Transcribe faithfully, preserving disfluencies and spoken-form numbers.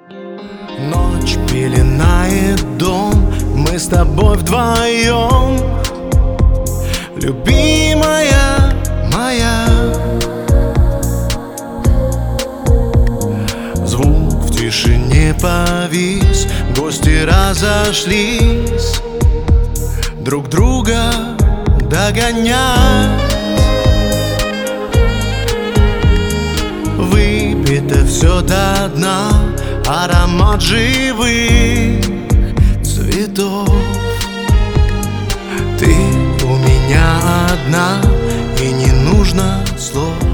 Ночь пеленает дом, мы с тобой вдвоем. Любимая моя, звук в тишине повис, гости разошлись, друг друга догонять. Выпито все до дна, аромат живых цветов. Ты у меня одна, и не нужно слов.